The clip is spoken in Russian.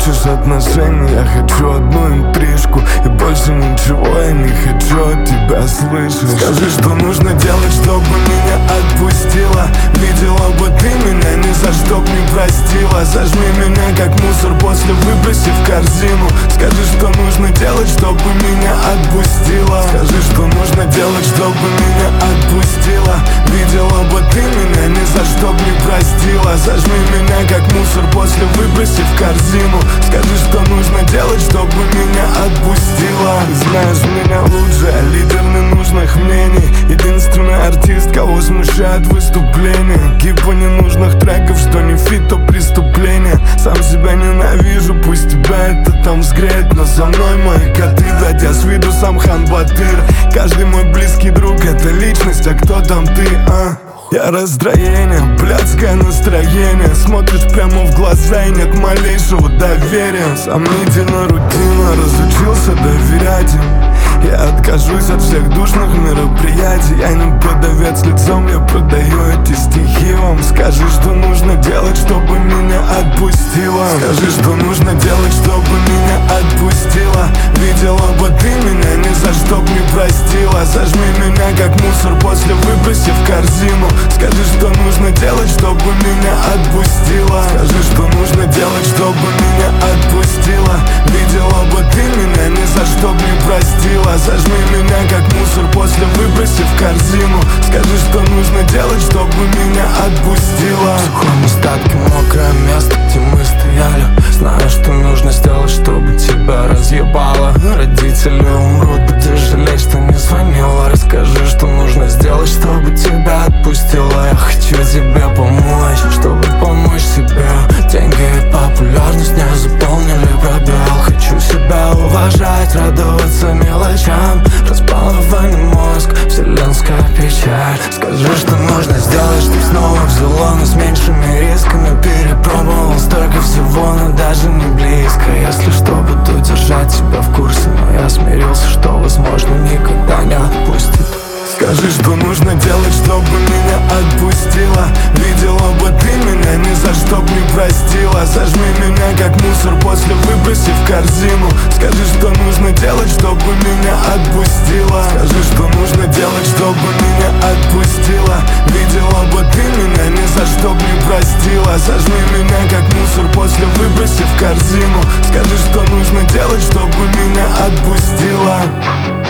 хочешь отношений, я хочу одну интрижку. И больше ничего я не хочу от тебя слышать. Скажи, что нужно делать, чтобы меня отпустила. Видела бы ты меня, ни за что б не простила. Зажми меня как мусор, после выброси в корзину. Скажи, что нужно делать, чтобы меня отпустила. Скажи, что нужно делать, чтобы меня отпустила. Видела бы ты меня, ни за что б не простила. Зажми меня как мусор, после выброси в корзину. Скажи, что нужно делать, чтобы меня отпустила. Знаешь меня лучше, лидер ненужных мнений. Единственный артист, кого смущает выступление. Кипа ненужных треков, что не фит, то преступление. Сам себя ненавижу, пусть тебя это там взгреет. Но со мной мои коты, блядь, я с виду сам хан Батыр. Каждый мой близкий друг это личность, а кто там ты, а? Я раздроение, блядское настроение. Смотришь прямо в глаза и нет малейшего доверия. Сомнительно рутина, разучился доверять им. Я откажусь от всех душных мероприятий. Я не продавец лицом, я продаю эти стихи вам. Скажи, что нужно делать, чтобы меня отпустила. Скажи, что нужно делать, чтобы меня отпустила. Видела бы ты меня, ни за что б не простила. Зажми меня как мусор, после выброси в корзину. Скажи, что нужно делать, чтобы меня отпустила. Скажи, что нужно делать, чтобы меня отпустила. Видела бы ты меня, ни за что б не простила. Зажми меня как мусор, после выброси в корзину. Скажи, что нужно делать, чтобы меня отпустила. В сухом остатке мокрое место, где мы стояли. Знаю, что нужно сделать, чтобы тебя разъебало. Родители умрут, будешь жалеть, что не звонила. Расскажи, что нужно сделать, чтобы тебя отпустила. Я хочу тебе помочь, чтобы помочь себе. Деньги и популярность не заполнили пробел. Хочу себя уважать, радоваться мелочам. Разбалованный мозг, вселенская печаль. Скажи, что нужно сделать, чтоб снова взяло, но с меньшими рисками. Перепробовал столько всего, но даже не близко. Если что, буду держать тебя в курсе, но я смирился, что возможно никогда не отпустит. Скажи, что нужно делать, чтобы меня отпустила. Видела бы ты меня, ни за что б не простила. Зажми меня как мусор, после выброси в корзину. Скажи, что нужно делать, чтобы меня отпустила. Скажи, что нужно делать, чтобы меня отпустила. Видела бы ты меня, ни за что б не простила. Зажми меня как мусор, после выброси в корзину. Скажи, что нужно делать, чтобы меня отпустила.